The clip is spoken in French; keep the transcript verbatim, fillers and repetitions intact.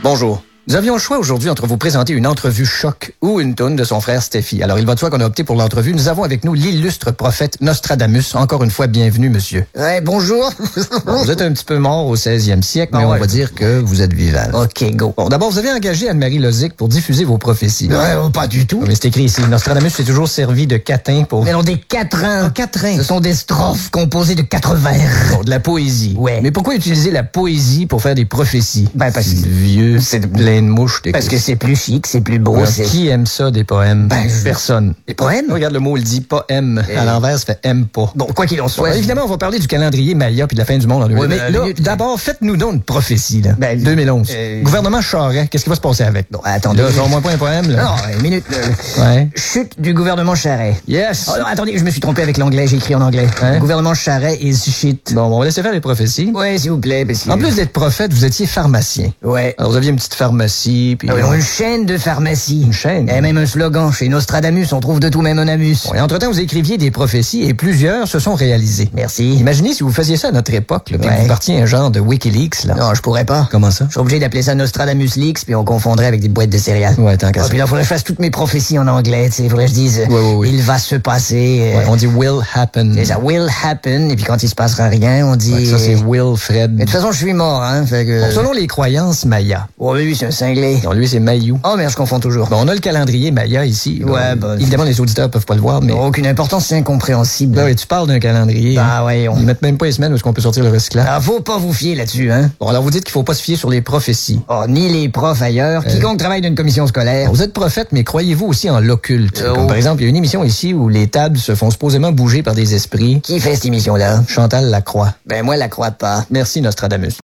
Bonjour. Nous avions le choix aujourd'hui entre vous présenter une entrevue choc ou une toune de son frère Steffi. Alors, il va de soi qu'on a opté pour l'entrevue. Nous avons avec nous l'illustre prophète Nostradamus. Encore une fois, bienvenue, monsieur. Ouais, bonjour. Bon, vous êtes un petit peu mort au seizième siècle, mais ah, ouais. on va dire que vous êtes vivant. OK, go. Bon, d'abord, vous avez engagé Anne-Marie Lozic pour diffuser vos prophéties. Ouais, oh, pas du tout. Mais c'est écrit ici. Nostradamus s'est toujours servi de catin pour... Mais non, des quatrains. Ah, quatrains. Ce sont des strophes composées de quatre vers. Bon, de la poésie. Ouais. Mais pourquoi utiliser la poésie pour faire des prophéties? Ben, parce que... C'est vieux, c'est plein de mouches. Parce que c'est plus chic, c'est plus beau. Alors, c'est... Qui aime ça, des poèmes? Ben, je... Personne. Des poèmes? Regarde le mot, il dit poème. Et... À l'envers, ça fait aime pas. Bon, quoi qu'il en soit. Bon, évidemment, on va parler du calendrier Maya puis de la fin du monde en deux mille. Ouais, mais là, minute, d'abord, faites-nous donc une prophétie, là. Ben, deux mille onze. Euh... Gouvernement Charest, qu'est-ce qui va se passer avec? Non, attendez. Là, au moins pas un poème, là. Non, une minute. Euh... Ouais. Chute du gouvernement Charest. Yes. Oh non, attendez, je me suis trompé avec l'anglais, j'ai écrit en anglais. Hein? Gouvernement Charest is shit. Bon, on va laisser faire les prophéties. Ouais, s'il vous plaît, parce que... En plus d'être prophète, vous étiez pharmacien. Ouais. Alors, vous aviez une petite pharmacie, puis... Ah, oui, une chaîne de pharmacie. Une chaîne? Et même un slogan, chez Nostradamus, on trouve de tout même un amus. Bon, et entre-temps, vous écriviez des prophéties et plusieurs se sont réalisées. Merci. Imaginez si vous faisiez ça à notre époque, là, puis Ouais. que vous partiez un genre de Wikileaks, là. Non, je pourrais pas. Comment ça? Je suis obligé d'appeler ça Nostradamus Leaks, puis on confondrait avec des boîtes de céréales. Ouais, tant qu'à Ah, ça. puis là, faudrait que je fasse toutes mes prophéties en anglais, tu sais. Faudrait que je dise, Ouais, ouais, ouais. il va se passer. euh, Ouais, on dit will happen. c'est ça, will happen, et puis quand il se passera rien, on dit... Ouais, ça, c'est Wilfred. Mais de toute façon, je suis mort, hein, fait que... Bon, selon les croyances Maya. Oh, mais lui, c'est un cinglé. Non, lui, c'est Mayou. Oh, merde, je confonds toujours. Bon, on a le calendrier Maya ici. Ouais, bon, bah... Évidemment, les auditeurs peuvent pas le voir, mais... Non, aucune importance, c'est incompréhensible. Là, oui, tu parles d'un calendrier. Ah, ouais, on... Ils mettent même pas les semaines où est-ce qu'on peut sortir le recyclage. Ah, faut pas vous fier là-dessus, hein. Bon, alors vous dites qu'il faut pas se fier sur les prophéties. Oh, ni les profs ailleurs. Euh... Quiconque travaille d'une commission scolaire. Bon, vous êtes prophète, mais croyez-vous aussi en l'occulte? Euh, Comme oh. par exemple, il y a une émission ici où les tables se font supposément bouger par des esprits. Qui fait cette émission-là? Chantal Lacroix. Ben, moi, la crois pas. Merci, Nostradamus.